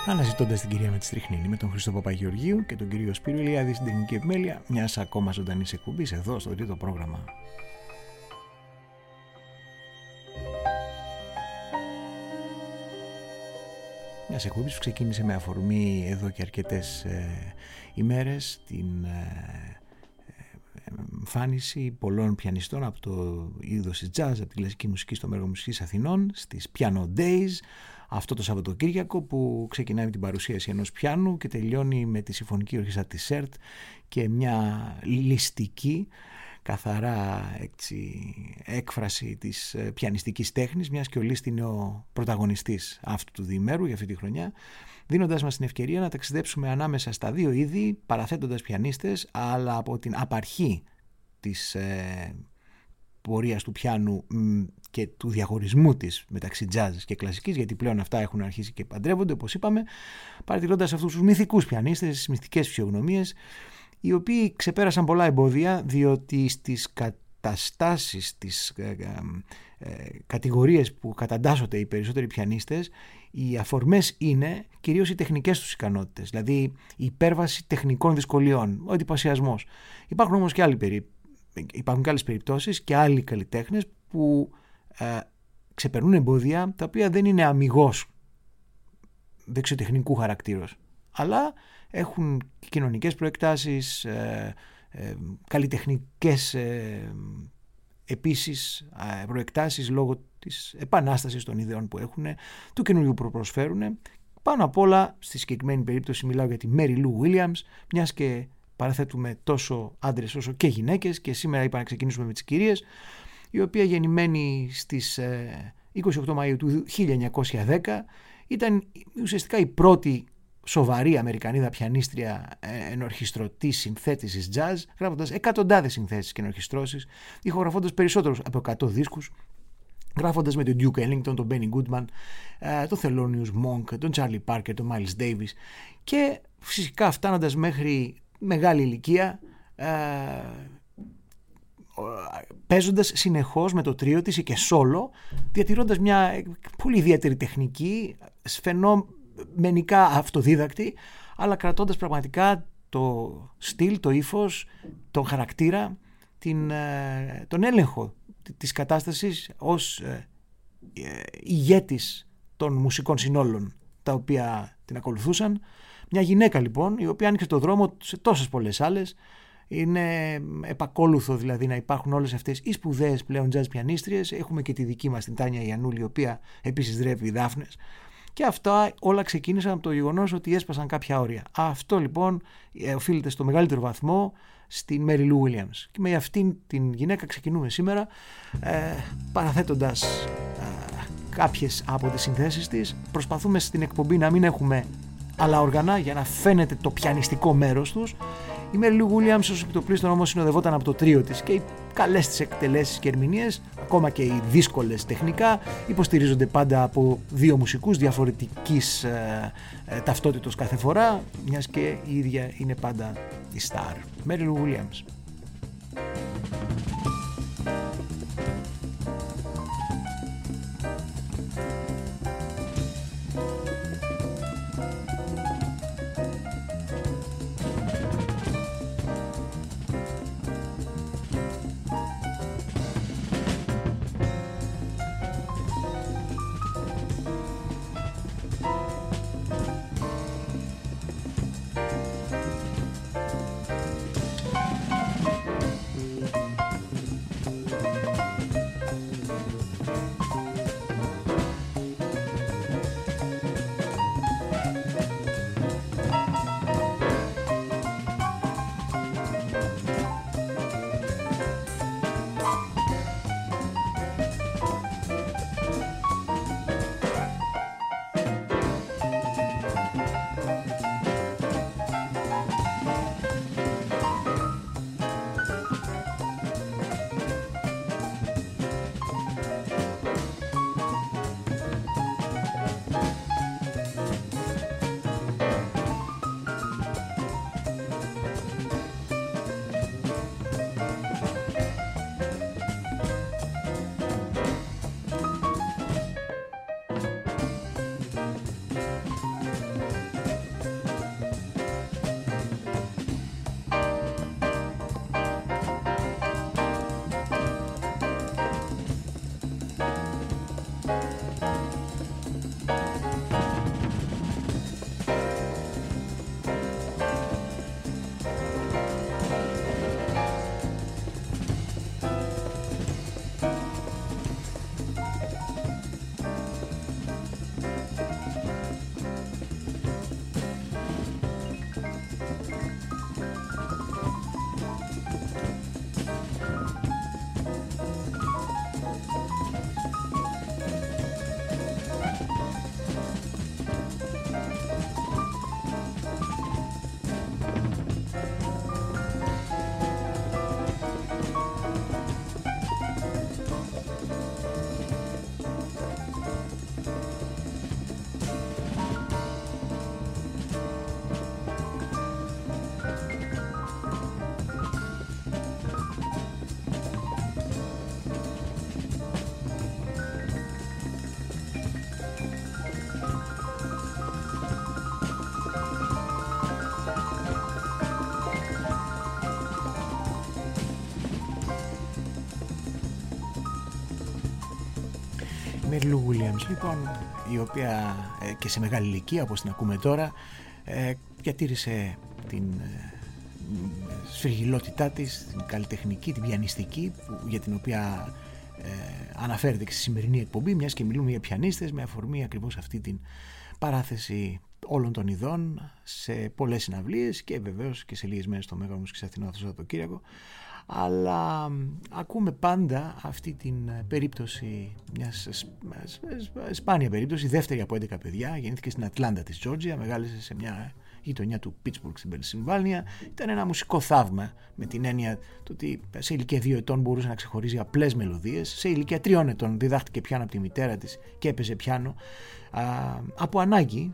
Αναζητώντας την κυρία με τη Στριχνίνη, με τον Χριστό Παπαγεωργίου και τον κύριο Σπύρο Ηλιάδη στην τεχνική επιμέλεια μιας ακόμα ζωντανής εκπομπής εδώ στο τρίτο πρόγραμμα. Μιας εκπομπής που ξεκίνησε με αφορμή εδώ και αρκετές ημέρες την εμφάνιση πολλών πιανιστών από το είδος της jazz, από τη κλασική μουσική στο Μέργο Μουσικής Αθηνών, στις Piano Days, αυτό το Σαββατοκύριακο, που ξεκινάει με την παρουσίαση ενός πιάνου και τελειώνει με τη Συμφωνική Ορχήστρα της ΣΕΡΤ και μια ληστική, καθαρά έτσι, έκφραση της πιανιστικής τέχνης, μιας και ο Λίστη είναι ο πρωταγωνιστής αυτού του διημέρου για αυτή τη χρονιά, δίνοντας μας την ευκαιρία να ταξιδέψουμε ανάμεσα στα δύο είδη, παραθέτοντας πιανίστες, αλλά από την απαρχή της πορείας του πιάνου και του διαχωρισμού της μεταξύ jazz και κλασικής, γιατί πλέον αυτά έχουν αρχίσει και παντρεύονται, όπως είπαμε, παρατηρώντας αυτούς τους μυθικούς πιανίστες, τις μυθικές φυσιογνωμίες, οι οποίοι ξεπέρασαν πολλά εμπόδια, διότι στις καταστάσεις, στις κατηγορίες που καταντάσσονται οι περισσότεροι πιανίστες, οι αφορμές είναι κυρίως οι τεχνικές τους ικανότητες, δηλαδή η υπέρβαση τεχνικών δυσκολιών, ο εντυπωσιασμός. Υπάρχουν όμως και υπάρχουν και άλλες περιπτώσεις και άλλοι καλλιτέχνες που ξεπερνούν εμπόδια τα οποία δεν είναι αμιγώς δεξιοτεχνικού χαρακτήρος, αλλά έχουν κοινωνικές προεκτάσεις, καλλιτεχνικές επίσης προεκτάσεις λόγω της επανάστασης των ιδεών που έχουν, του καινούριου που προσφέρουν. Πάνω απ' όλα, στη συγκεκριμένη περίπτωση μιλάω για τη Mary Lou Williams, μιας και παραθέτουμε τόσο άντρες όσο και γυναίκες, και σήμερα είπα να ξεκινήσουμε με τις κυρίες, η οποία γεννημένη στις 28 Μαΐου του 1910 ήταν ουσιαστικά η πρώτη σοβαρή Αμερικανίδα πιανίστρια ενορχιστρωτής συνθέτησης jazz, γράφοντας εκατοντάδες συνθέσεις και ενορχιστρώσεις, ηχογραφώντας περισσότερους από 100 δίσκους, γράφοντας με τον Duke Ellington, τον Benny Goodman, τον Thelonious Monk, τον Charlie Parker, τον Miles Davis, και φυσικά φτάνοντας μέχρι μεγάλη ηλικία, παίζοντας συνεχώς με το τρίο της και solo, διατηρώντας μια πολύ ιδιαίτερη τεχνική, φαινομενικά αυτοδίδακτη, αλλά κρατώντας πραγματικά το στυλ, το ύφος, τον χαρακτήρα, τον έλεγχο της κατάστασης ως ηγέτης των μουσικών συνόλων τα οποία την ακολουθούσαν. Μια γυναίκα λοιπόν, η οποία άνοιξε το δρόμο σε τόσες πολλές άλλες. Είναι επακόλουθο δηλαδή να υπάρχουν όλες αυτές οι σπουδαίες πλέον jazz πιανίστριες. Έχουμε και τη δική μας την Τάνια Ιαννούλη, η οποία επίσης δρεύει δάφνες. Και αυτά όλα ξεκίνησαν από το γεγονός ότι έσπασαν κάποια όρια. Αυτό λοιπόν οφείλεται στο μεγαλύτερο βαθμό στην Mary Lou Williams. Και με αυτήν την γυναίκα ξεκινούμε σήμερα, παραθέτοντας κάποιες από τις συνθέσεις της. Προσπαθούμε στην εκπομπή να μην έχουμε άλλα όργανα για να φαίνεται το πιανιστικό μέρος τους. Η Mary Lou Williams ως επιτοπλίστων όμως συνοδευόταν από το τρίο της, και οι καλές της εκτελέσεις και ερμηνείες, ακόμα και οι δύσκολες τεχνικά, υποστηρίζονται πάντα από δύο μουσικούς διαφορετικής ταυτότητος κάθε φορά, μιας και η ίδια είναι πάντα η star. Mary Lou Williams. Mary Lou Williams, λοιπόν, η οποία και σε μεγάλη ηλικία, όπως την ακούμε τώρα, διατήρησε την σφυργιλότητά της, την καλλιτεχνική, την πιανιστική, για την οποία αναφέρεται και στη σημερινή εκπομπή, μιας και μιλούμε για πιανίστες, με αφορμή ακριβώς αυτή την παράθεση όλων των ειδών σε πολλές συναυλίες και βεβαίως και σε λίγες μέρες στο Μέγα Μουσικής Αθηνών το Σαββατοκύριακο. Αλλά ακούμε πάντα αυτή την περίπτωση, μιας σπάνια περίπτωση, δεύτερη από 11 παιδιά, γεννήθηκε στην Ατλάντα της Τζόρτζια, μεγάλωσε σε μια γειτονιά του Πίτσμπουργκ στην Πενσιλβάνια. Ήταν ένα μουσικό θαύμα, με την έννοια του ότι σε ηλικία 2 ετών μπορούσε να ξεχωρίζει απλές μελωδίες. Σε ηλικία 3 ετών διδάχτηκε πιάνο από τη μητέρα της και έπαιζε πιάνο από ανάγκη,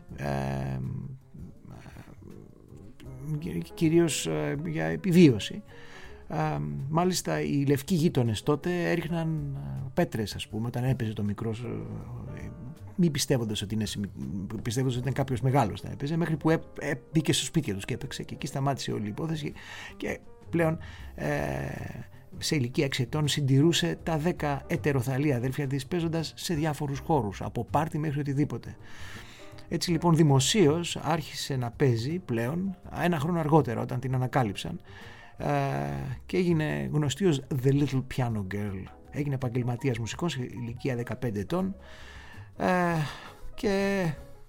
κυρίως για επιβίωση. Μάλιστα οι λευκοί γείτονες τότε έριχναν πέτρες, ας πούμε, όταν έπαιζε το μικρός, μη πιστεύοντας ότι ήταν κάποιος μεγάλος να έπαιζε, μέχρι που μπήκε στο σπίτι τους και έπαιξε, και εκεί σταμάτησε όλη η υπόθεση και πλέον σε ηλικία 6 ετών συντηρούσε τα 10 ετεροθαλή αδέλφια της, παίζοντας σε διάφορους χώρους, από πάρτι μέχρι οτιδήποτε. Έτσι λοιπόν δημοσίως άρχισε να παίζει πλέον ένα χρόνο αργότερα, όταν την ανακάλυψαν, και έγινε γνωστή ως The Little Piano Girl. Έγινε επαγγελματίας μουσικός σε ηλικία 15 ετών και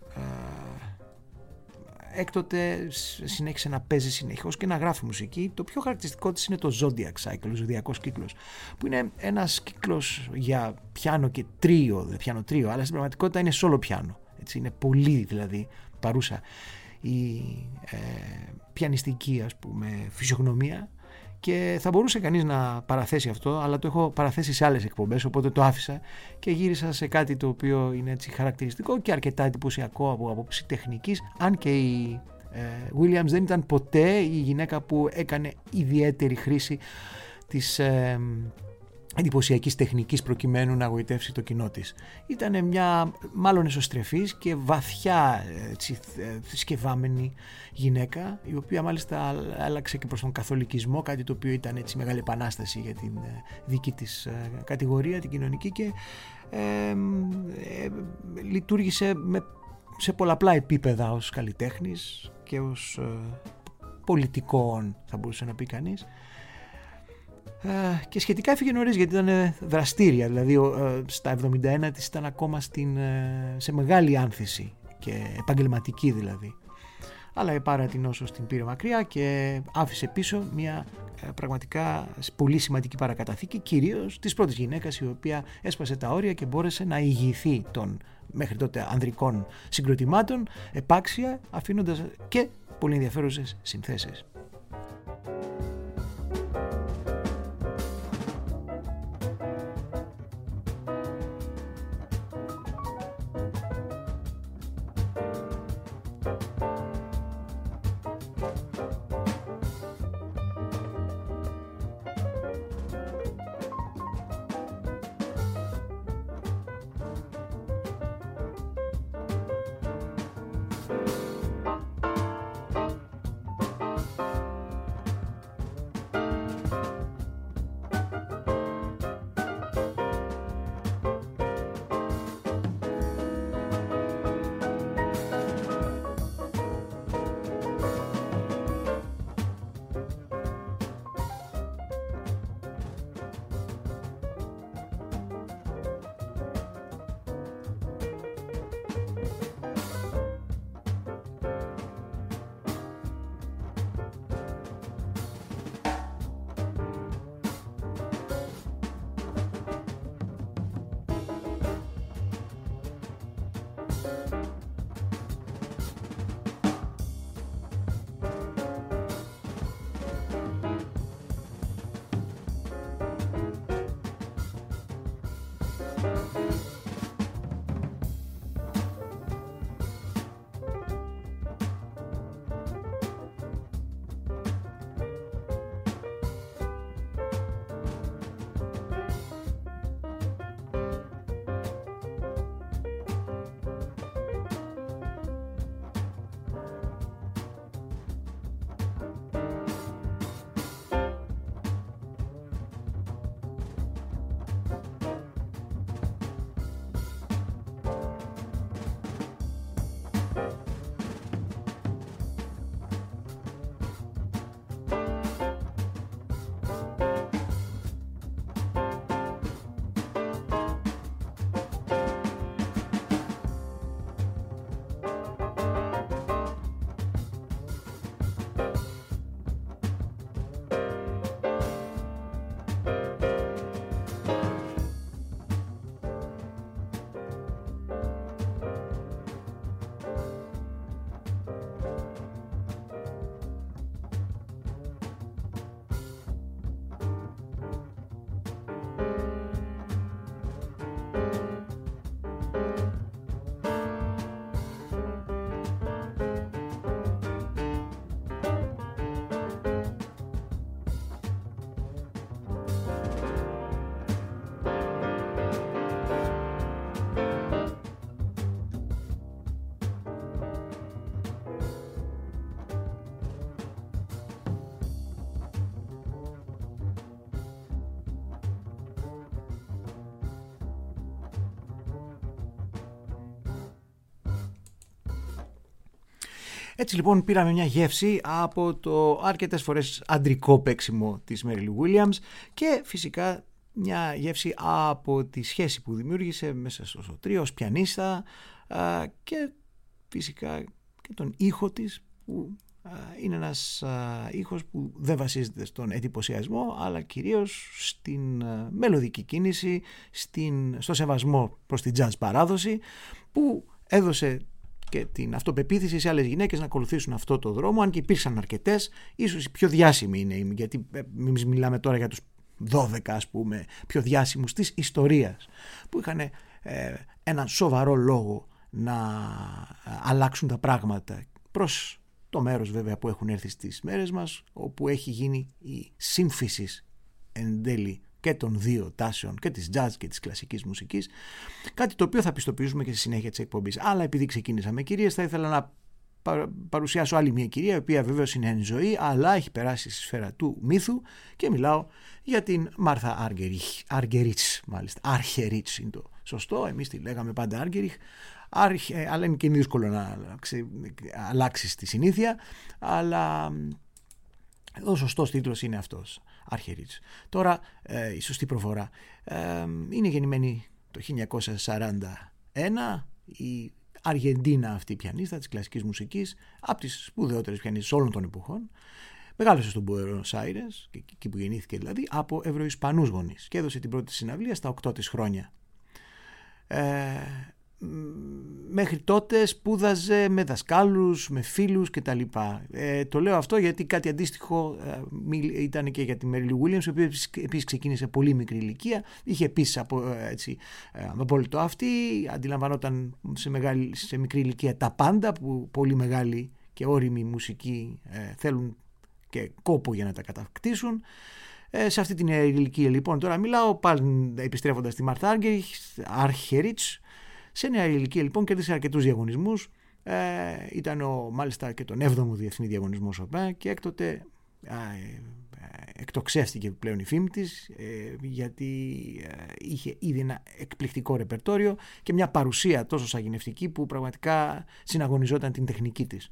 έκτοτε συνέχισε να παίζει συνεχώς και να γράφει μουσική. Το πιο χαρακτηριστικό της είναι το Zodiac Cycle, ο ζωδιακός κύκλος, που είναι ένας κύκλος για πιάνο και τρίο, πιάνο τρίο, αλλά στην πραγματικότητα είναι solo πιάνο. Έτσι, είναι πολύ δηλαδή παρούσα η πιανιστική, ας πούμε, φυσιογνωμία, και θα μπορούσε κανείς να παραθέσει αυτό, αλλά το έχω παραθέσει σε άλλες εκπομπές, οπότε το άφησα και γύρισα σε κάτι το οποίο είναι έτσι χαρακτηριστικό και αρκετά εντυπωσιακό από άποψη τεχνικής, αν και η Williams δεν ήταν ποτέ η γυναίκα που έκανε ιδιαίτερη χρήση της εντυπωσιακής τεχνικής προκειμένου να γοητεύσει το κοινό της. Ήταν μια μάλλον εσωστρεφής και βαθιά θρησκευάμενη γυναίκα, η οποία μάλιστα άλλαξε και προς τον καθολικισμό, κάτι το οποίο ήταν έτσι μεγάλη επανάσταση για την δική της κατηγορία, την κοινωνική, και λειτουργήσε σε πολλαπλά επίπεδα ως καλλιτέχνης και ως πολιτικών, θα μπορούσε να πει κανείς. Και σχετικά έφυγε νωρίς, γιατί ήταν δραστήρια, δηλαδή στα 71 της ήταν ακόμα σε μεγάλη άνθηση και επαγγελματική δηλαδή, αλλά η Πάρα την Νόσος την πήρε μακριά και άφησε πίσω μια πραγματικά πολύ σημαντική παρακαταθήκη, κυρίως της πρώτης γυναίκας, η οποία έσπασε τα όρια και μπόρεσε να ηγηθεί των μέχρι τότε ανδρικών συγκροτημάτων επάξια, αφήνοντας και πολύ ενδιαφέρουσες συνθέσεις. Έτσι λοιπόν πήραμε μια γεύση από το αρκετές φορές αντρικό παίξιμο της Μέριλι Βίλιαμς και φυσικά μια γεύση από τη σχέση που δημιούργησε μέσα στο τρίο ως πιανίστα και φυσικά και τον ήχο της που είναι ένας ήχος που δεν βασίζεται στον εντυπωσιασμό αλλά κυρίως στην μελωδική κίνηση, στο σεβασμό προς την jazz παράδοση που έδωσε και την αυτοπεποίθηση σε άλλες γυναίκες να ακολουθήσουν αυτό το δρόμο, αν και υπήρξαν αρκετές, ίσως οι πιο διάσημοι είναι, γιατί εμείς μιλάμε τώρα για τους 12 ας πούμε πιο διάσημους της ιστορίας που είχαν έναν σοβαρό λόγο να αλλάξουν τα πράγματα προς το μέρος βέβαια που έχουν έρθει στις μέρες μας, όπου έχει γίνει η σύμφυση εν τέλει και των δύο τάσεων, και της jazz και της κλασικής μουσικής, κάτι το οποίο θα πιστοποιήσουμε και στη συνέχεια της εκπομπής. Αλλά επειδή ξεκίνησα με κυρίες, θα ήθελα να παρουσιάσω άλλη μια κυρία, η οποία βεβαίως είναι εν ζωή, αλλά έχει περάσει στη σφαίρα του μύθου και μιλάω για την Μάρθα Άργεριτς, μάλιστα. Άρχεριτς είναι το σωστό, εμείς τη λέγαμε πάντα Άργεριχ, αλλά είναι και δύσκολο να αλλάξει τη συνήθεια, αλλά ο σωστός τίτλος είναι αυτός, Άρχεριτς. Τώρα η σωστή προφορά είναι γεννημένη το 1941, η Αργεντίνα αυτή η πιανίστα της κλασικής μουσικής, από τις σπουδαιότερες πιανίστες όλων των εποχών. Μεγάλωσε στον Μπουένος Άιρες, εκεί που γεννήθηκε δηλαδή, από Ευρωϊσπανούς γονείς και έδωσε την πρώτη συναυλία στα 8 της χρόνια. Μέχρι τότε σπούδαζε με δασκάλους, με φίλους κτλ. Το λέω αυτό γιατί κάτι αντίστοιχο ήταν και για τη Μέριλι Βίλιαμς, η οποία επίσης ξεκίνησε πολύ μικρή ηλικία, είχε επίσης απόλυτο αυτή, αντιλαμβανόταν σε μικρή ηλικία τα πάντα που πολύ μεγάλοι και όριμοι μουσικοί θέλουν και κόπο για να τα κατακτήσουν. Σε αυτή την ηλικία λοιπόν τώρα μιλάω, πάλι επιστρέφοντας στη Μάρθα Άρχεριτς. Σε νέα ηλικία λοιπόν κέρδισε αρκετούς διαγωνισμούς, ήταν μάλιστα και τον 7ο διεθνή διαγωνισμό Σοπέν και έκτοτε εκτοξεύτηκε πλέον η φήμη της, γιατί είχε ήδη ένα εκπληκτικό ρεπερτόριο και μια παρουσία τόσο σαγηνευτική που πραγματικά συναγωνιζόταν την τεχνική της.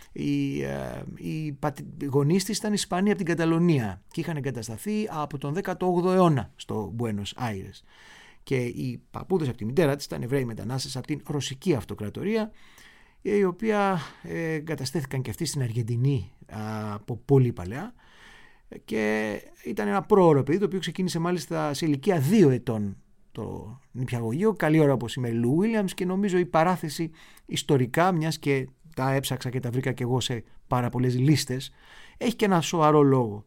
Οι γονείς της ήταν Ισπανοί από την Καταλωνία και είχαν εγκατασταθεί από τον 18ο αιώνα στο Μπουένος Άιρες. Και οι παππούδες από τη μητέρα της ήταν Εβραίοι μετανάστες από την Ρωσική Αυτοκρατορία, οι οποία εγκαταστέθηκαν και αυτοί στην Αργεντινή από πολύ παλαιά, και ήταν ένα πρόωρο παιδί το οποίο ξεκίνησε μάλιστα σε ηλικία 2 ετών το νηπιαγωγείο, καλή ώρα όπως η Μέριλι Βίλιαμς, και νομίζω η παράθεση ιστορικά, μιας και τα έψαξα και τα βρήκα και εγώ σε πάρα πολλές λίστες, έχει και ένα σοβαρό λόγο.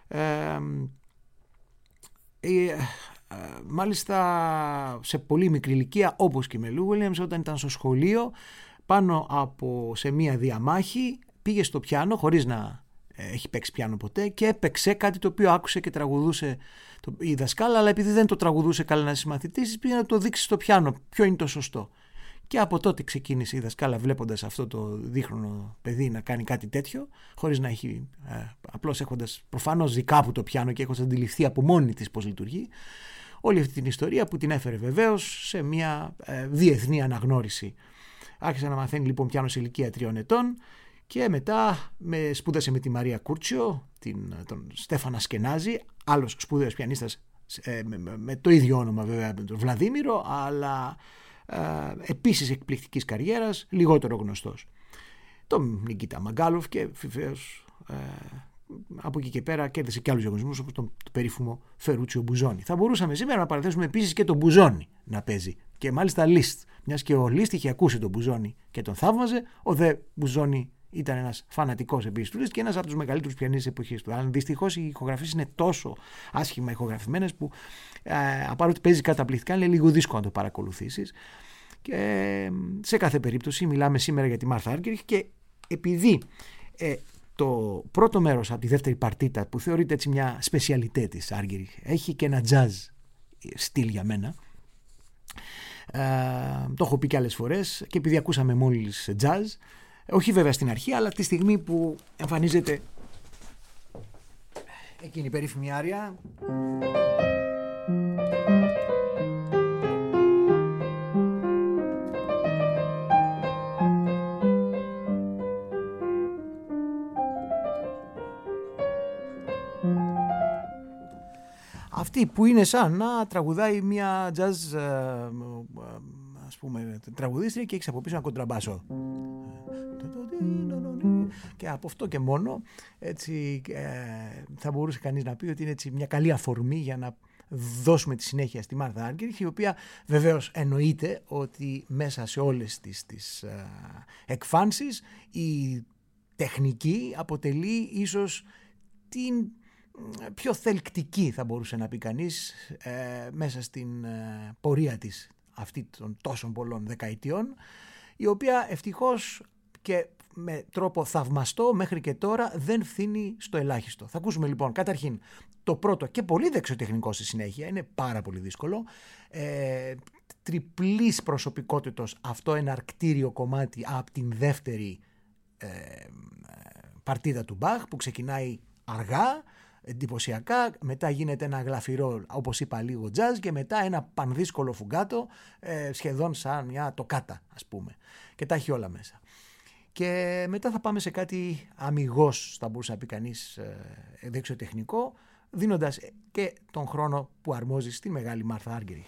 Μάλιστα σε πολύ μικρή ηλικία, όπως και η Μέριλι Βίλιαμς, όταν ήταν στο σχολείο σε μία διαμάχη πήγε στο πιάνο χωρίς να έχει παίξει πιάνο ποτέ και έπαιξε κάτι το οποίο άκουσε και τραγουδούσε η δασκάλα, αλλά επειδή δεν το τραγουδούσε καλά ένας συμμαθητής, πήγε να το δείξει στο πιάνο ποιο είναι το σωστό. Και από τότε ξεκίνησε η δασκάλα, βλέποντας αυτό το δίχρονο παιδί να κάνει κάτι τέτοιο, χωρίς να έχει, απλώς έχοντας προφανώς δει κάπου το πιάνο και έχοντας αντιληφθεί από μόνη της πώς λειτουργεί, όλη αυτή την ιστορία που την έφερε βεβαίως σε μια διεθνή αναγνώριση. Άρχισε να μαθαίνει λοιπόν πιάνο σε ηλικία 3 ετών και μετά σπούδασε με τη Μαρία Κούρτσιο, τον Στέφανα Σκενάζη, άλλος σπουδαίος πιανίστας με το ίδιο όνομα βέβαια, τον Βλαδίμηρο, αλλά επίσης εκπληκτικής καριέρας, λιγότερο γνωστός. Τον Νικίτα Μαγκάλοφ, και βεβαίως από εκεί και πέρα κέρδισε και άλλους διαγωνισμούς όπως το περίφημο Φερούτσιο Μπουζόνι. Θα μπορούσαμε σήμερα να παραθέσουμε επίσης και τον Μπουζόνι να παίζει, και μάλιστα Λίστ, μιας και ο Λίστ είχε ακούσει τον Μπουζόνι και τον θαύμαζε. Ο δε Μπουζόνι ήταν ένας φανατικός επίσης του Λίστ και ένας από τους μεγαλύτερους πιανίστες της εποχής του. Αλλά δυστυχώς οι ηχογραφίες είναι τόσο άσχημα ηχογραφημένες που παρότι παίζει καταπληκτικά είναι λίγο δύσκολο να το παρακολουθήσεις. Και σε κάθε περίπτωση μιλάμε σήμερα για τη Μάρθα Άργεριχ, και επειδή το πρώτο μέρος από τη δεύτερη παρτίτα, που θεωρείται έτσι μια σπεσιαλιτέ της Άργεριχ, έχει και ένα jazz στυλ για μένα, το έχω πει και άλλες φορές, και επειδή ακούσαμε μόλις jazz, όχι βέβαια στην αρχή, αλλά τη στιγμή που εμφανίζεται εκείνη η περίφημη άρια, Αυτή που είναι σαν να τραγουδάει μια jazz ας πούμε τραγουδίστρια και έχεις από πίσω ένα κοντραμπάσο. Και από αυτό και μόνο έτσι, θα μπορούσε κανείς να πει ότι είναι έτσι μια καλή αφορμή για να δώσουμε τη συνέχεια στη Μάρθα Άργκεριχ, η οποία βεβαίως εννοείται ότι μέσα σε όλες τις εκφάνσεις η τεχνική αποτελεί ίσως την πιο θελκτική, θα μπορούσε να πει κανείς, μέσα στην πορεία της αυτή των τόσων πολλών δεκαετιών, η οποία ευτυχώς και με τρόπο θαυμαστό μέχρι και τώρα δεν φθήνει στο ελάχιστο. Θα ακούσουμε λοιπόν καταρχήν το πρώτο και πολύ δεξιοτεχνικό στη συνέχεια, είναι πάρα πολύ δύσκολο, τριπλής προσωπικότητος αυτό εναρκτήριο κομμάτι από την δεύτερη παρτίδα του Μπαχ, που ξεκινάει αργά, εντυπωσιακά, μετά γίνεται ένα γλαφυρό, όπως είπα, λίγο jazz, και μετά ένα πανδύσκολο φουγκάτο, σχεδόν σαν μια τοκάτα, ας πούμε, και τα έχει όλα μέσα. Και μετά θα πάμε σε κάτι αμιγώς, θα μπορούσε να πει κανείς, δεξιοτεχνικό, δίνοντας και τον χρόνο που αρμόζει στη μεγάλη Μάρθα Άργκεριχ.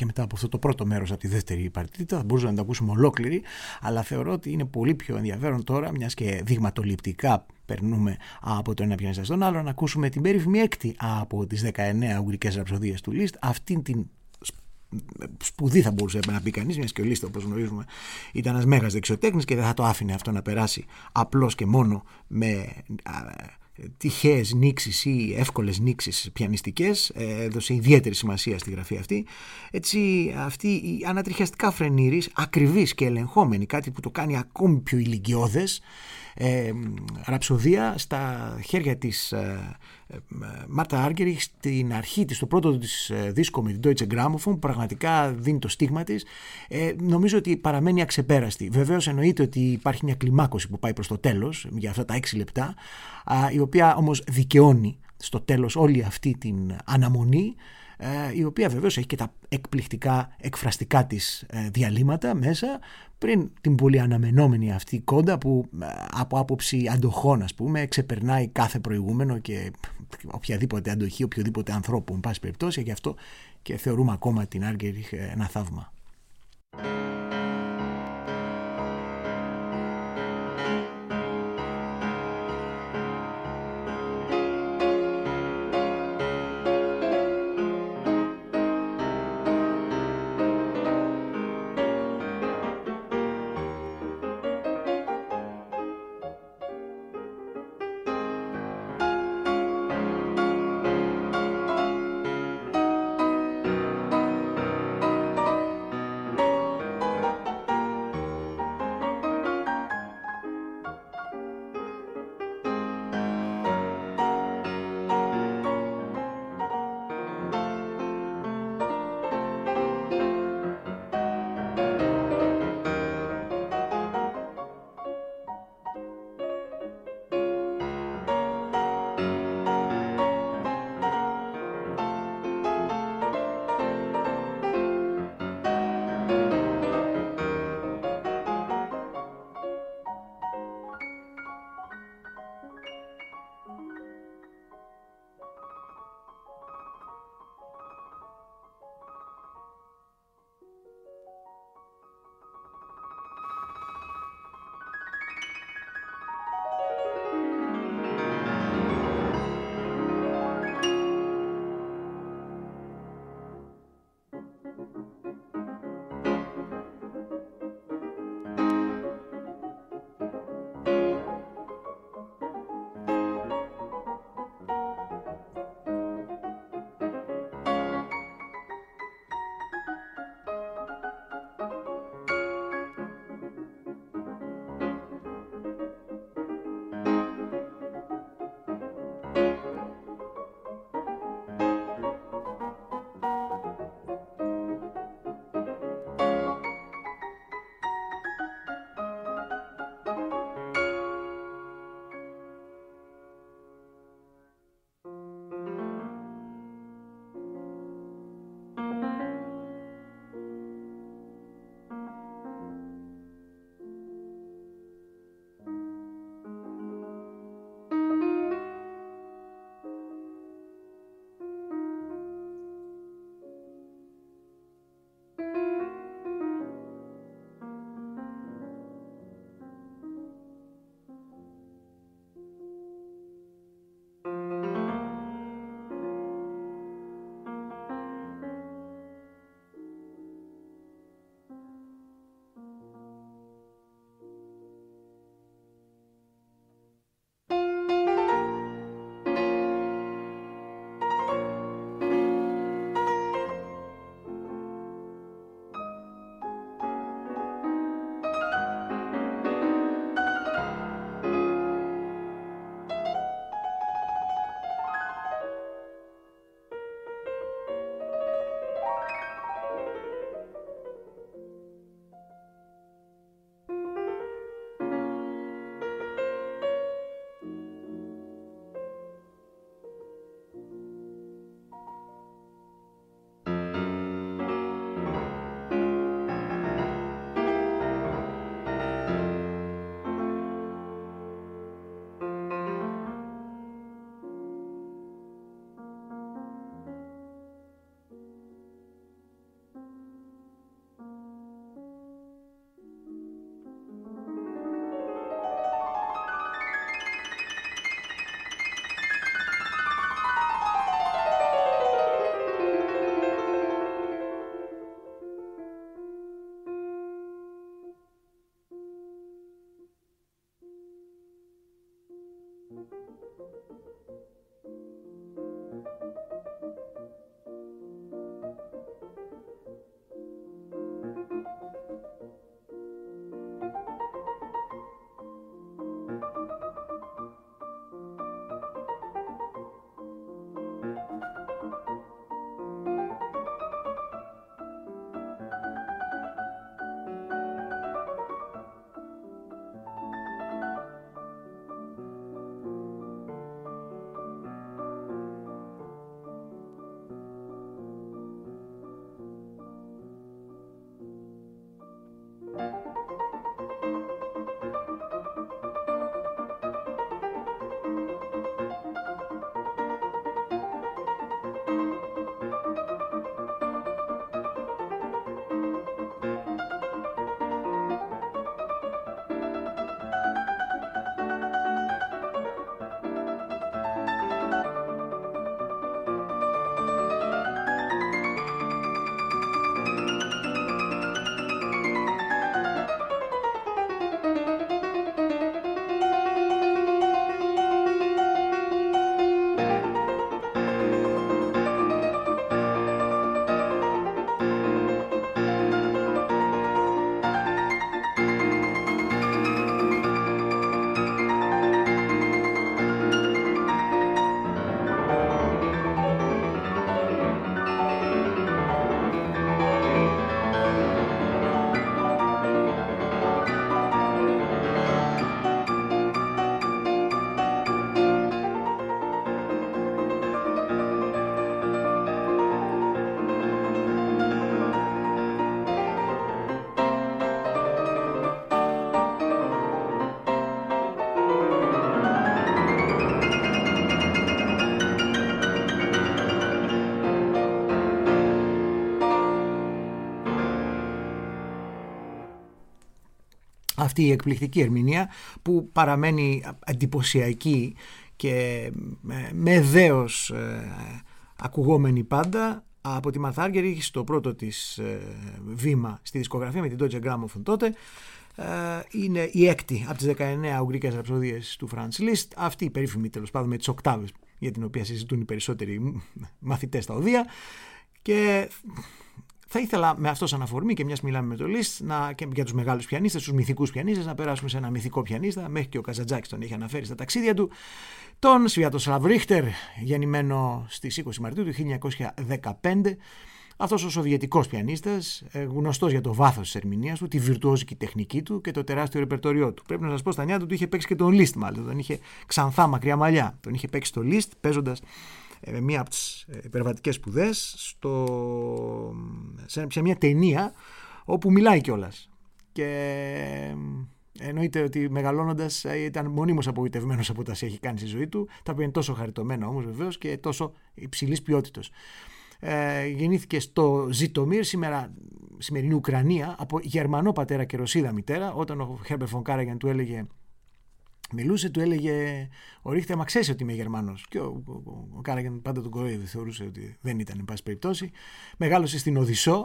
και μετά από αυτό το πρώτο μέρος από τη δεύτερη παρτίτα. Θα μπορούσαμε να τα ακούσουμε ολόκληρη, αλλά θεωρώ ότι είναι πολύ πιο ενδιαφέρον τώρα, μιας και δειγματοληπτικά περνούμε από το ένα πιανίστα στον άλλο, να ακούσουμε την περίφημη έκτη από τις 19 ουγγρικές ραψοδίες του Λίστ, αυτήν την σπουδή θα μπορούσε να πει κανείς, μιας και ο Λίστ, όπως γνωρίζουμε, ήταν ένας μέγας δεξιοτέχνης και δεν θα το άφηνε αυτό να περάσει απλώς και μόνο με τυχαίες νήξεις ή εύκολες νήξεις πιανιστικές. Έδωσε ιδιαίτερη σημασία στη γραφή αυτή. Έτσι, αυτή η ανατριχιαστικά φρενήρης, ακριβής και ελεγχόμενη, κάτι που το κάνει ακόμη πιο ηλικιώδες, ραψοδία στα χέρια της Μάρτα Άργεριχ στην αρχή της, στο πρώτο της δίσκο με την Deutsche Grammophon, που πραγματικά δίνει το στίγμα της. Νομίζω ότι παραμένει αξεπέραστη. Βεβαίως εννοείται ότι υπάρχει μια κλιμάκωση που πάει προς το τέλος για αυτά τα 6 λεπτά, η οποία όμως δικαιώνει στο τέλος όλη αυτή την αναμονή, η οποία βεβαίως έχει και τα εκπληκτικά εκφραστικά της διαλύματα μέσα, πριν την πολύ αναμενόμενη αυτή κόντα που από άποψη αντοχών, ας πούμε, ξεπερνάει κάθε προηγούμενο και οποιαδήποτε αντοχή, οποιοδήποτε ανθρώπου, εν πάση περιπτώσει. Γι' αυτό και θεωρούμε ακόμα την Άργεριχ ένα θαύμα. Αυτή η εκπληκτική ερμηνεία που παραμένει εντυπωσιακή και με δέος ακουγόμενη πάντα από τη Μάρθα Άργερη στο πρώτο της βήμα στη δισκογραφία με την Deutsche Grammophon τότε. Είναι η έκτη από τις 19 ουγγρικές ραψοδίες του Franz Liszt, αυτή η περίφημη τέλος πάντων με τις οκτάβες για την οποία συζητούν οι περισσότεροι μαθητές στα οδεία. Και θα ήθελα με αυτό σαν αφορμή και μιας μιλάμε με το Liszt και για τους μεγάλους πιανίστες, τους μυθικούς πιανίστες, να περάσουμε σε ένα μυθικό πιανίστα, μέχρι και ο Καζαντζάκης τον έχει αναφέρει στα ταξίδια του, τον Σβιατοσλαβ Ρίχτερ, γεννημένο στις 20 Μαρτίου του 1915. Αυτός ο σοβιετικός πιανίστας, γνωστός για το βάθος της ερμηνείας του, τη βιρτουόζικη τεχνική του και το τεράστιο ρεπερτοριό του. Πρέπει να σας πω, στα νιάτα του είχε παίξει και τον Liszt, μάλιστα. Τον είχε ξανθά μακριά μαλλιά. Τον είχε παίξει στο Liszt, παίζοντας μία από τις υπερβατικές σπουδές σε μια ταινία όπου μιλάει κιόλας. Και εννοείται ότι μεγαλώνοντας ήταν μονίμως απογοητευμένος από τα έχει κάνει στη ζωή του, τα οποία είναι τόσο χαριτωμένα όμως βεβαίως και τόσο υψηλής ποιότητας. Γεννήθηκε στο Ζιτομίρ, σημερινή Ουκρανία, από Γερμανό πατέρα και Ρωσίδα μητέρα. Όταν ο Herbert von Karajan του έλεγε ο Ρίχτερ, μα ξέρεις ότι είμαι Γερμανός. Και ο Karajan πάντα τον κοροϊδεύε, θεωρούσε ότι δεν ήταν, εν πάση περιπτώσει. Μεγάλωσε στην Οδυσσό.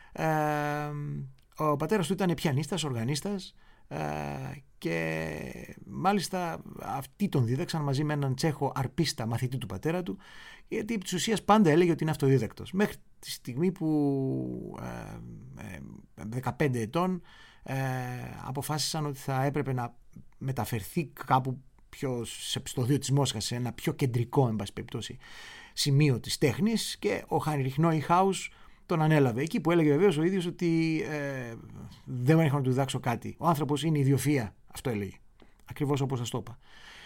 Ο πατέρας του ήταν πιανίστας, οργανίστας, και μάλιστα αυτοί τον δίδαξαν μαζί με έναν Τσέχο αρπίστα, μαθητή του πατέρα του, γιατί επί της ουσίας πάντα έλεγε ότι είναι αυτοδίδακτος, μέχρι τη στιγμή που 15 ετών αποφάσισαν ότι θα έπρεπε να μεταφερθεί κάπου πιο στο δίο της Μόσχας, σε ένα πιο κεντρικό, εν πάση περιπτώσει, σημείο της τέχνης, και ο Χάινριχ Νόιχαους τον ανέλαβε εκεί, που έλεγε βεβαίως ο ίδιος ότι δεν έχω να του διδάξω κάτι. Ο άνθρωπος είναι ιδιοφυΐα, αυτό έλεγε. Ακριβώς όπως σας το είπα.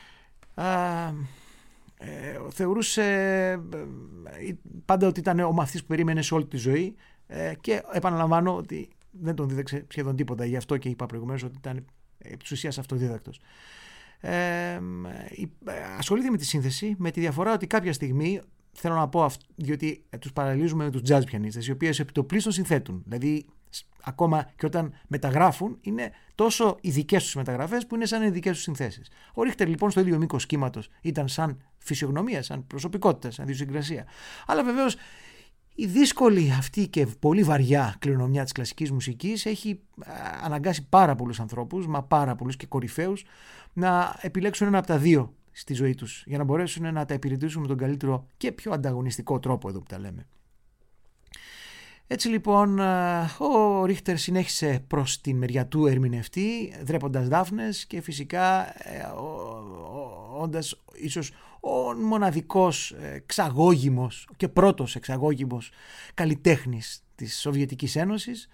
Θεωρούσε πάντα ότι ήταν ο μαθητής που περίμενε σε όλη τη ζωή, και επαναλαμβάνω ότι δεν τον δίδαξε σχεδόν τίποτα. Γι' αυτό και είπα προηγουμένως ότι ήταν επί της ουσίας αυτοδίδακτος. Ασχολείται με τη σύνθεση, με τη διαφορά ότι κάποια στιγμή, θέλω να πω, διότι τους παραλληλίζουμε με τους jazz πιανίστες, οι οποίοι επί το πλήστον συνθέτουν. Δηλαδή, ακόμα και όταν μεταγράφουν, είναι τόσο οι δικές τους μεταγραφές που είναι σαν οι δικές τους συνθέσεις. Ο Ρίχτερ, λοιπόν, στο ίδιο μήκος κύματος ήταν σαν φυσιογνωμία, σαν προσωπικότητα, σαν ιδιοσυγκρασία. Αλλά βεβαίως η δύσκολη αυτή και πολύ βαριά κληρονομιά της κλασικής μουσικής έχει αναγκάσει πάρα πολλούς ανθρώπους, μα πάρα πολλούς και κορυφαίους, να επιλέξουν ένα από τα δύο στη ζωή τους για να μπορέσουν να τα υπηρετήσουν με τον καλύτερο και πιο ανταγωνιστικό τρόπο εδώ που τα λέμε. Έτσι λοιπόν ο Ρίχτερ συνέχισε προς την μεριά του ερμηνευτή, δρέποντας δάφνες και φυσικά όντας ίσως ο μοναδικός εξαγώγημος και πρώτος εξαγώγημος καλλιτέχνης της Σοβιετικής Ένωσης,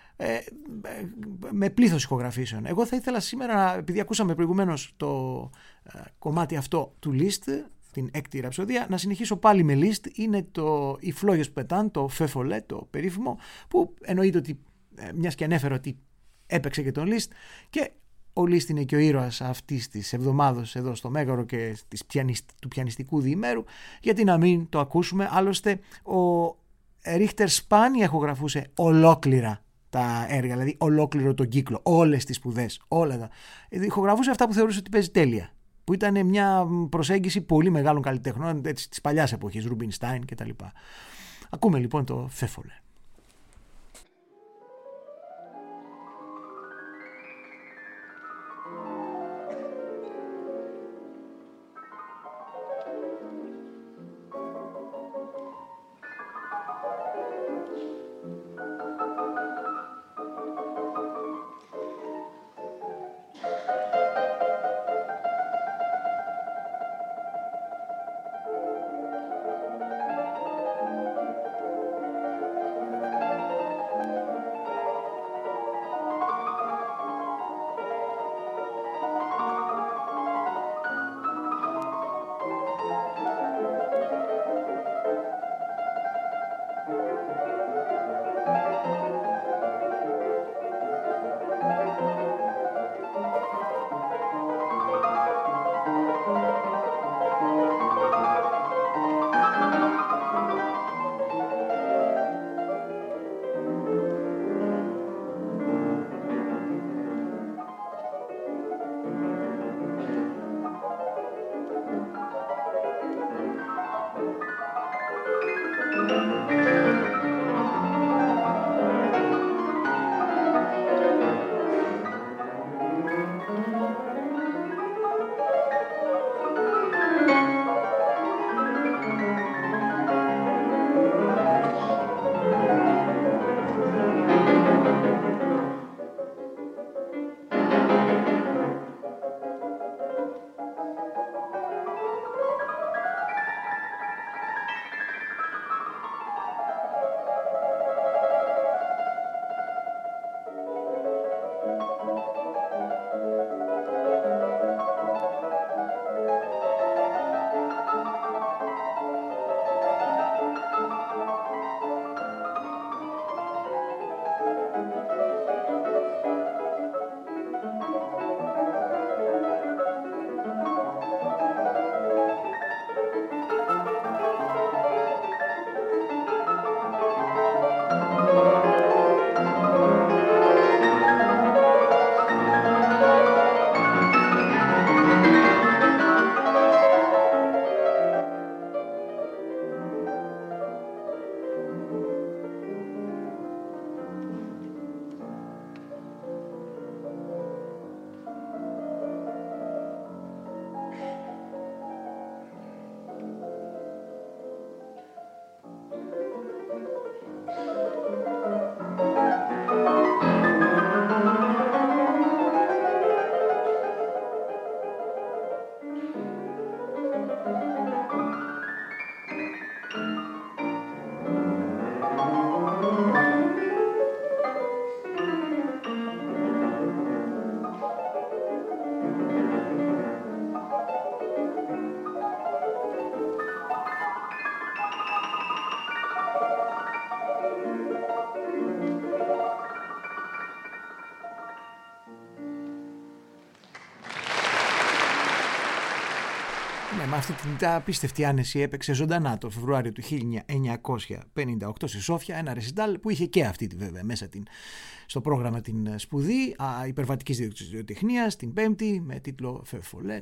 με πλήθος ηχογραφήσεων. Εγώ θα ήθελα σήμερα, επειδή ακούσαμε προηγουμένως το κομμάτι αυτό του Liszt, την έκτη ραψοδία, να συνεχίσω πάλι με Liszt. Είναι οι φλόγες που πετάν, το Φεφολέ, το περίφημο, που εννοείται ότι, μιας και ανέφερα ότι έπαιξε και τον Liszt, και ο Liszt είναι και ο ήρωας αυτής της εβδομάδος εδώ στο Μέγαρο και του πιανιστικού διημέρου, γιατί να μην το ακούσουμε. Άλλωστε ο Ρίχτερ σπάνια ηχογραφούσε ολόκληρα τα έργα, δηλαδή ολόκληρο τον κύκλο, όλες τις σπουδές, όλα τα. Ηχογραφούσε αυτά που θεωρούσε ότι παίζει τέλεια, που ήταν μια προσέγγιση πολύ μεγάλων καλλιτεχνών της παλιάς εποχής, Ρουμπινστάιν κτλ. Ακούμε λοιπόν το Φεφολέ. Με αυτή την απίστευτη άνεση έπαιξε ζωντανά το Φεβρουάριο του 1958 στη Σόφια ένα ρεσιτάλ που είχε και αυτή βέβαια μέσα στο πρόγραμμα την σπουδή υπερβατικής ιδιοτεχνίας την Πέμπτη με τίτλο Φεφολέ,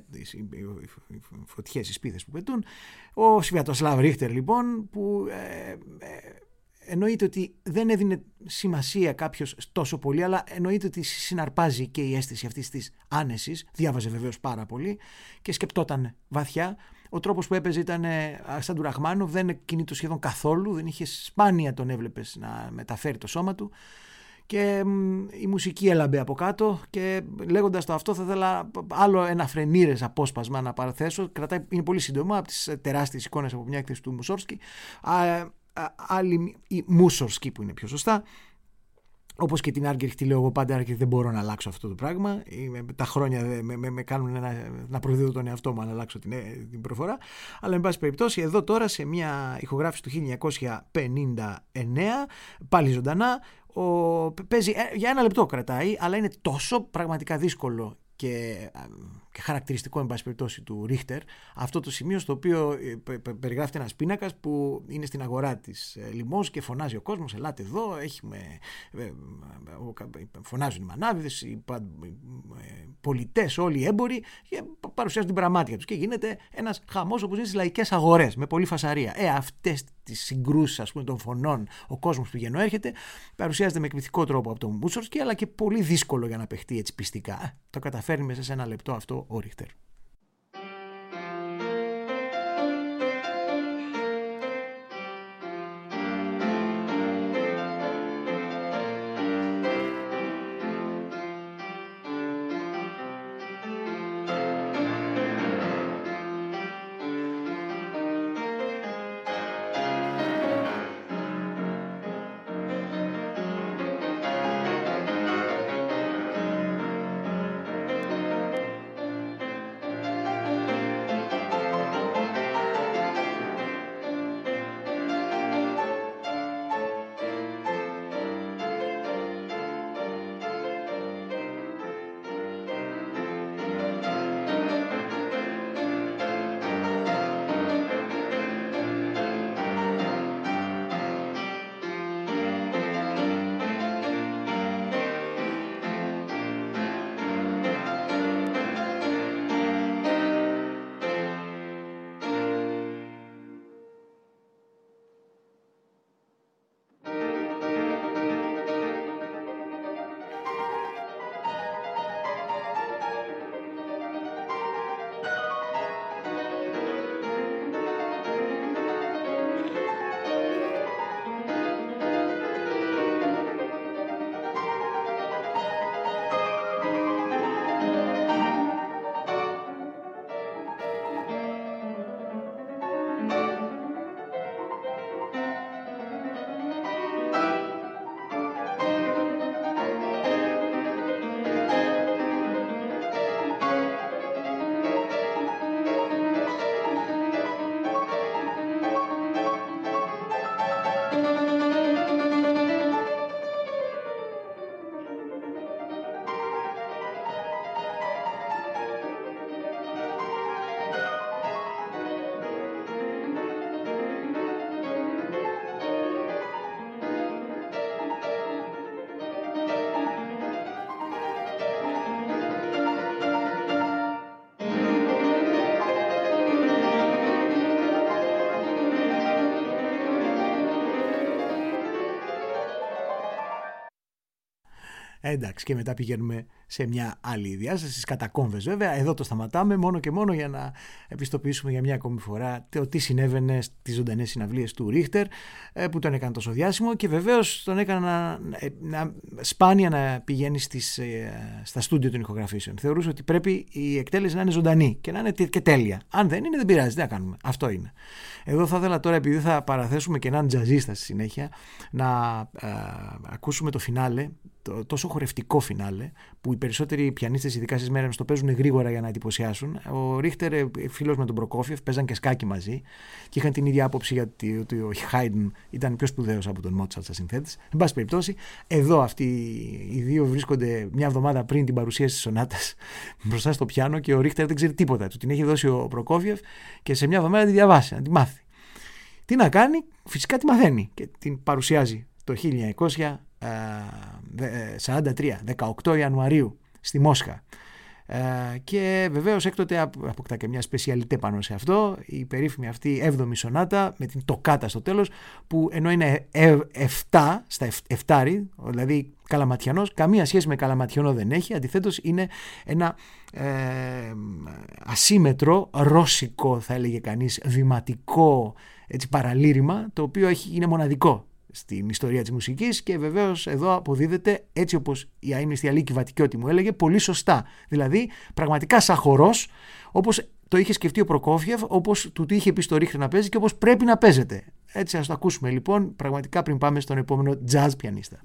οι φωτιές, οι σπίθες που πετούν. Ο Σβιατοσλάβ Ρίχτερ λοιπόν, που εννοείται ότι δεν έδινε σημασία κάποιος τόσο πολύ, αλλά εννοείται ότι συναρπάζει και η αίσθηση αυτής της άνεσης. Διάβαζε βεβαίως πάρα πολύ και σκεπτόταν βαθιά. Ο τρόπος που έπαιζε ήταν σαν του Ραχμάνοφ, δεν κινείται σχεδόν καθόλου, δεν είχε, σπάνια τον έβλεπες να μεταφέρει το σώμα του. Και η μουσική έλαμπε από κάτω, και λέγοντας το αυτό θα ήθελα άλλο ένα φρενήρες απόσπασμα να παραθέσω. Είναι πολύ σύντομο, από τις τεράστιες εικόνες από μια έκθεση του Μουσόρσκι. Άλλη η Μούσορσκι που είναι πιο σωστά. Όπως και την Άργερ, τη λέω εγώ πάντα, και δεν μπορώ να αλλάξω αυτό το πράγμα. Τα χρόνια με κάνουν να προδίδω τον εαυτό μου αν αλλάξω την προφορά. Αλλά, εν πάση περιπτώσει, εδώ τώρα σε μια ηχογράφηση του 1959, πάλι ζωντανά, παίζει για 1 λεπτό κρατάει, αλλά είναι τόσο πραγματικά δύσκολο και χαρακτηριστικό, εν πάση περιπτώσει, του Ρίχτερ, αυτό το σημείο στο οποίο περιγράφεται ένας πίνακας που είναι στην αγορά της Λιμός και φωνάζει ο κόσμος, ελάτε εδώ, φωνάζουν οι μανάβιδες, οι πολιτές, όλοι οι έμποροι, και παρουσιάζουν την πραμάτια τους και γίνεται ένας χαμός όπως είναι στις λαϊκές αγορές, με πολλή φασαρία. Αυτές τις συγκρούσεις, ας πούμε, των φωνών, ο κόσμος που έρχεται, παρουσιάζεται με εκπληκτικό τρόπο από τον Μούσορσκι, αλλά και πολύ δύσκολο για να παιχτεί έτσι πιστικά. Το καταφέρνει μέσα σε 1 λεπτό αυτό ο Ρίχτερ. Εντάξει, και μετά πηγαίνουμε σε μια άλλη διάσταση, στις κατακόμβες βέβαια. Εδώ το σταματάμε μόνο και μόνο για να επιστοποιήσουμε για μια ακόμη φορά το τι συνέβαινε στις ζωντανές συναυλίες του Ρίχτερ, που τον έκανε τόσο διάσημο, και βεβαίως τον έκανε σπάνια να πηγαίνει στα στούντιο των ηχογραφήσεων. Θεωρούσε ότι πρέπει η εκτέλεση να είναι ζωντανή και να είναι και τέλεια. Αν δεν είναι, δεν πειράζει, δεν κάνουμε. Αυτό είναι. Εδώ θα ήθελα τώρα, επειδή θα παραθέσουμε και έναν τζαζίστα στη συνέχεια, να ακούσουμε το φινάλε, το τόσο χορευτικό φινάλε, που οι περισσότεροι πιανίστες, ειδικά στις μέρες, το παίζουν γρήγορα για να εντυπωσιάσουν. Ο Ρίχτερ, φίλος με τον Προκόφιεφ, παίζαν και σκάκι μαζί και είχαν την ίδια άποψη γιατί ότι ο Χάιντν ήταν πιο σπουδαίος από τον Μότσαρτ στα συνθέτες. Εν πάση περιπτώσει, εδώ αυτοί οι δύο βρίσκονται μια εβδομάδα πριν την παρουσίαση της σονάτας μπροστά στο πιάνο και ο Ρίχτερ δεν ξέρει τίποτα. Του την έχει δώσει ο Προκόφιεφ και σε μια εβδομάδα τη διαβάσει, να τη μάθει. Τι να κάνει, φυσικά τη μαθαίνει και την παρουσιάζει το 1943, 18 Ιανουαρίου, στη Μόσχα. Και βεβαίως έκτοτε αποκτά και μια σπεσιαλιτέ πάνω σε αυτό, η περίφημη αυτή 7η σονάτα με την τοκάτα στο τέλος, που ενώ είναι 7 στα 7, δηλαδή καλαματιανός, καμία σχέση με καλαματιανό δεν έχει, αντιθέτως είναι ένα ασύμετρο, ρώσικο θα έλεγε κανείς, βηματικό έτσι, παραλήρημα, το οποίο είναι μοναδικό στην ιστορία της μουσικής και βεβαίως εδώ αποδίδεται έτσι όπως η αείμνηστη Αλίκη Βατικιώτη μου έλεγε, πολύ σωστά. Δηλαδή πραγματικά σαν χορός, όπως το είχε σκεφτεί ο Προκόφιεφ, όπως του είχε πει στο Ρίχτερ να παίζει και όπως πρέπει να παίζεται. Έτσι ας το ακούσουμε λοιπόν πραγματικά πριν πάμε στον επόμενο jazz πιανίστα.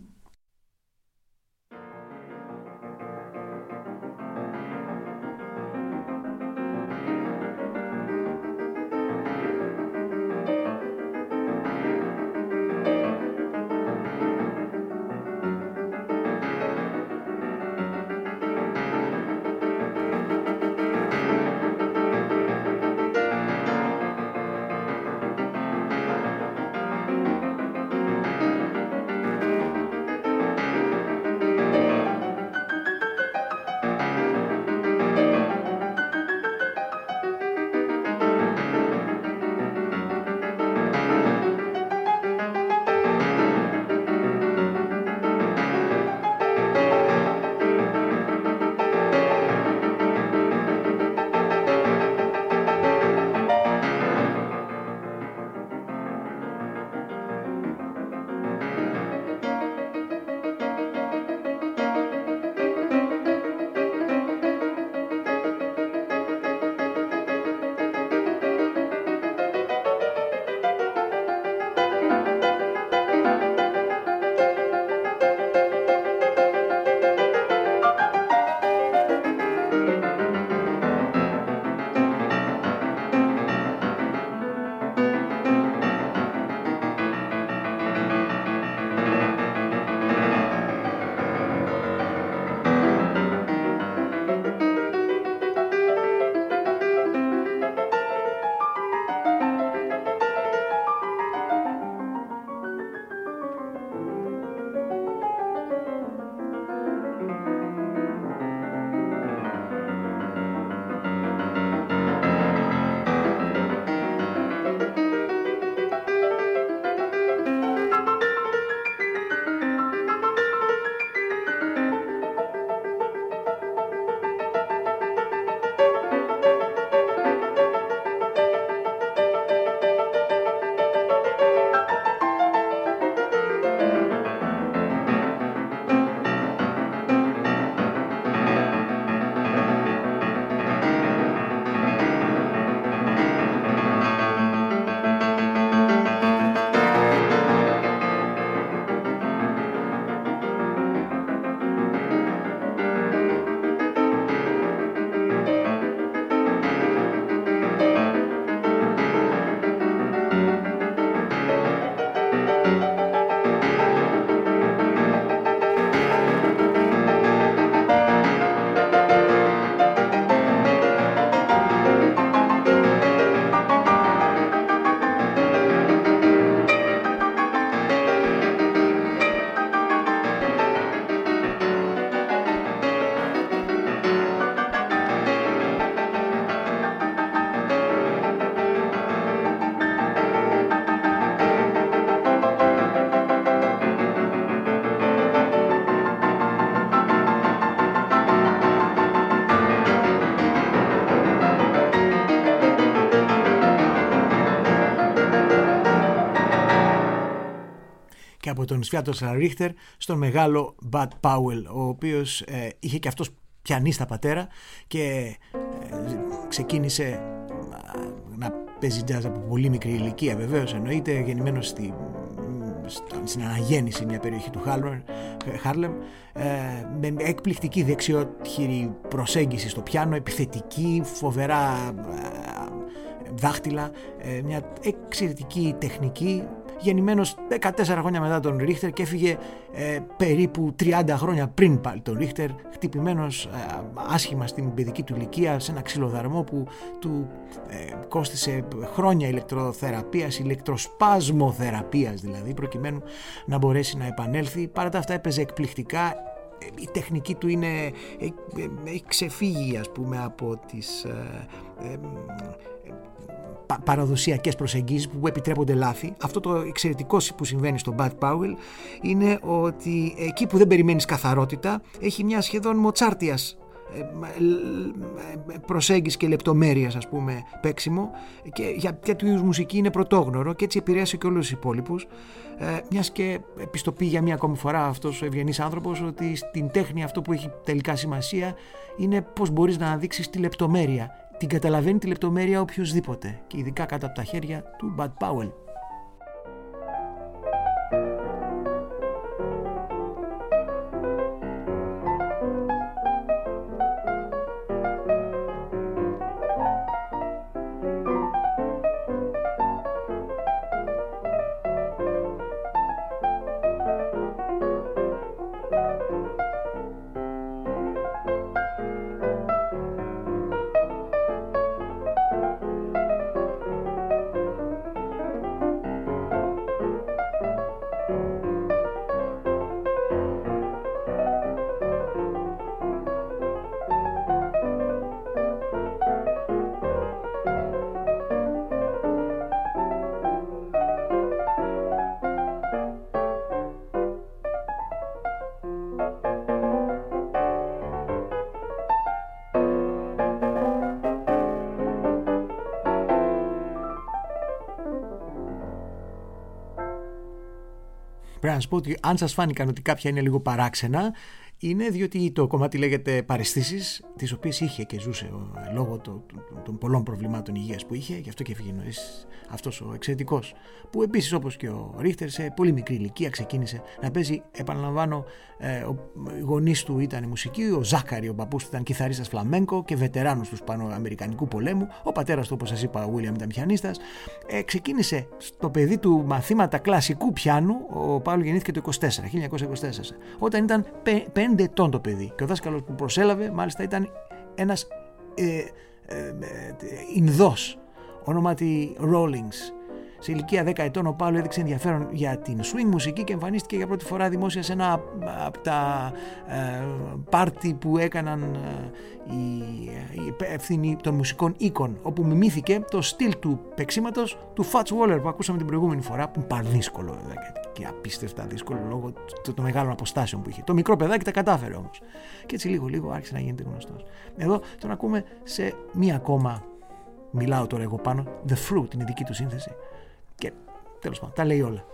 Από τον Σβιάτοσλαβ Ρίχτερ στον μεγάλο Bud Powell, ο οποίος είχε και αυτός πιανίστα πατέρα και ξεκίνησε να παίζει jazz από πολύ μικρή ηλικία, βεβαίως εννοείται, γεννημένος στην αναγέννηση μια περιοχή του Χάρλεμ, με εκπληκτική δεξιόχειρη προσέγγιση στο πιάνο, επιθετική, φοβερά δάχτυλα, μια εξαιρετική τεχνική. Γεννημένος 14 χρόνια μετά τον Ρίχτερ και έφυγε περίπου 30 χρόνια πριν πάλι τον Ρίχτερ, χτυπημένος άσχημα στην παιδική του ηλικία σε ένα ξυλοδαρμό που του κόστισε χρόνια ηλεκτροθεραπείας, ηλεκτροσπασμοθεραπείας δηλαδή, προκειμένου να μπορέσει να επανέλθει. Παρά τα αυτά έπαιζε εκπληκτικά, η τεχνική του έχει ξεφύγει, ας πούμε, από τις παραδοσιακές προσεγγίσεις που επιτρέπονται λάθη. Αυτό το εξαιρετικό που συμβαίνει στο Bud Powell είναι ότι εκεί που δεν περιμένεις καθαρότητα έχει μια σχεδόν μοτσάρτιας προσέγγιση και λεπτομέρειας, ας πούμε, παίξιμο, και για τέτοιου είδους μουσική είναι πρωτόγνωρο, και έτσι επηρέασε και όλους τους υπόλοιπους, μιας και επιστοποιεί για μια ακόμη φορά αυτός ο ευγενής άνθρωπος ότι στην τέχνη αυτό που έχει τελικά σημασία είναι πώς μπορείς να αναδείξεις τη λεπτομέρεια. Την καταλαβαίνει τη λεπτομέρεια οποιοσδήποτε, και ειδικά κάτω από τα χέρια του Bud Powell. Πρέπει να σας πω ότι αν σας φάνηκαν ότι κάποια είναι λίγο παράξενα, είναι διότι το κομμάτι λέγεται Παραισθήσεις, τις οποίες είχε και ζούσε λόγω των πολλών προβλημάτων υγείας που είχε, γι' αυτό και έφυγε νωρίς αυτός ο εξαιρετικός, που επίσης, όπως και ο Ρίχτερ, σε πολύ μικρή ηλικία ξεκίνησε να παίζει. Επαναλαμβάνω, οι γονείς του ήταν η μουσική, ο Ζάκαρη, ο παππούς του, ήταν κιθαρίστας φλαμέγκο και βετεράνος του Ισπανοαμερικανικού πολέμου. Ο πατέρας του, όπως σας είπα, ο Βίλιαμ, ήταν πιανίστας. Ξεκίνησε στο παιδί του μαθήματα κλασικού πιάνου. Ο Παύλο γεννήθηκε το 1924, όταν ήταν 5 ετών το παιδί, και ο δάσκαλος που προσέλαβε μάλιστα ήταν ένας Ινδός, ονόματι Rawlings. Σε ηλικία 10 ετών ο Παύλο έδειξε ενδιαφέρον για την swing μουσική και εμφανίστηκε για πρώτη φορά δημόσια σε ένα από τα πάρτι που έκαναν οι υπεύθυνοι των μουσικών οίκων, όπου μιμήθηκε το στυλ του παίξηματος του Fats Waller που ακούσαμε την προηγούμενη φορά, που είναι παρδύσκολο βέβαια και απίστευτα δύσκολο λόγω των μεγάλων αποστάσεων που είχε. Το μικρό παιδάκι τα κατάφερε όμως, και έτσι λίγο άρχισε να γίνεται γνωστός. Εδώ τον ακούμε σε μία ακόμα, μιλάω τώρα εγώ πάνω, The Fruit είναι η δική του σύνθεση, και τέλος πάντων τα λέει όλα.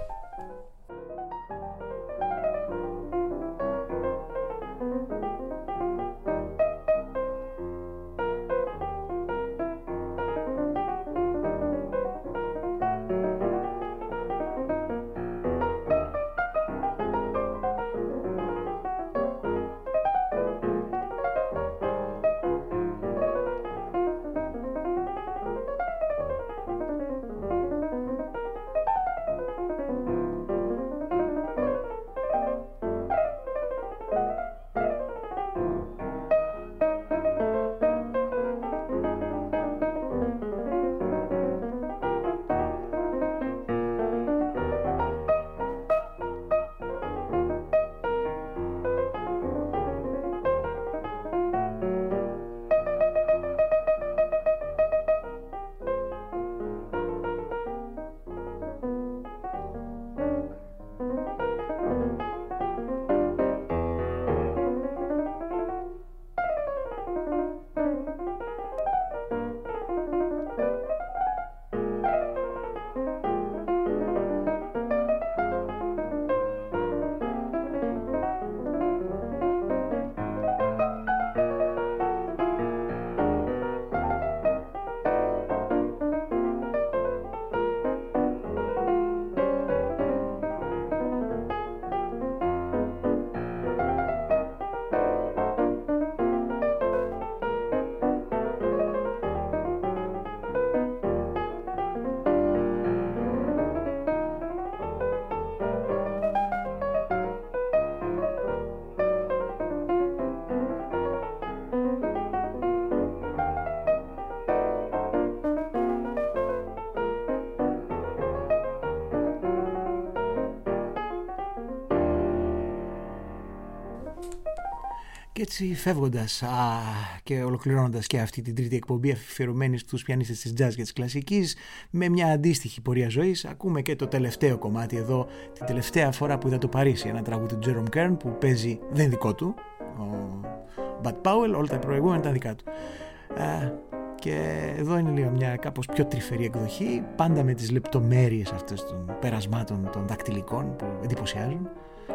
Και έτσι φεύγοντας και ολοκληρώνοντας και αυτή την τρίτη εκπομπή αφιερωμένη στους πιανίστες της jazz και της κλασικής, με μια αντίστοιχη πορεία ζωής, ακούμε και το τελευταίο κομμάτι εδώ, την τελευταία φορά που είδα το Παρίσι, ένα τραγούδι του Jerome Kern που παίζει, δεν είναι δικό του, ο Bud Powell, όλα τα προηγούμενα ήταν δικά του. Και εδώ είναι λίγο μια κάπως πιο τρυφερή εκδοχή, πάντα με τις λεπτομέρειες αυτές των περασμάτων των δακτυλικών που εντυπωσιάζουν.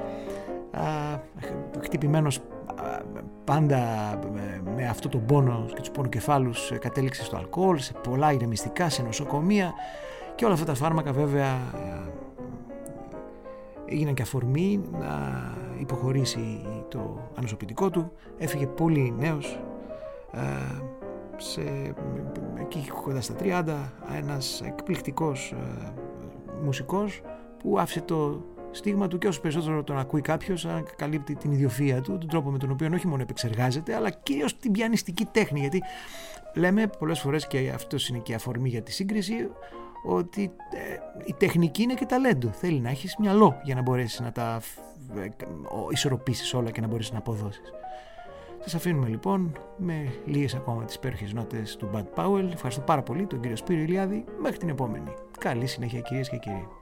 Χτυπημένος πάντα με αυτό τον πόνο και τους πονοκεφάλους, κατέληξε στο αλκοόλ, σε πολλά ηρεμιστικά, σε νοσοκομεία, και όλα αυτά τα φάρμακα βέβαια έγιναν και αφορμή να υποχωρήσει το ανοσοποιητικό του. Έφυγε πολύ νέος, εκεί κοντά στα 30, ένας εκπληκτικός μουσικός που άφησε το στίγμα του, και όσο περισσότερο τον ακούει κάποιος, καλύπτει την ιδιοφυΐα του, τον τρόπο με τον οποίο όχι μόνο επεξεργάζεται, αλλά κυρίως την πιανιστική τέχνη. Γιατί λέμε πολλές φορές, και αυτό είναι και αφορμή για τη σύγκριση, ότι η τεχνική είναι και ταλέντο. Θέλει να έχεις μυαλό για να μπορέσεις να τα ισορροπήσεις όλα και να μπορέσεις να αποδώσεις. Σας αφήνουμε λοιπόν με λίγες ακόμα τις υπέροχες νότες του Bud Powell. Ευχαριστώ πάρα πολύ τον κύριο Σπύρο Ηλιάδη. Μέχρι την επόμενη. Καλή συνέχεια κυρίες και κύριοι.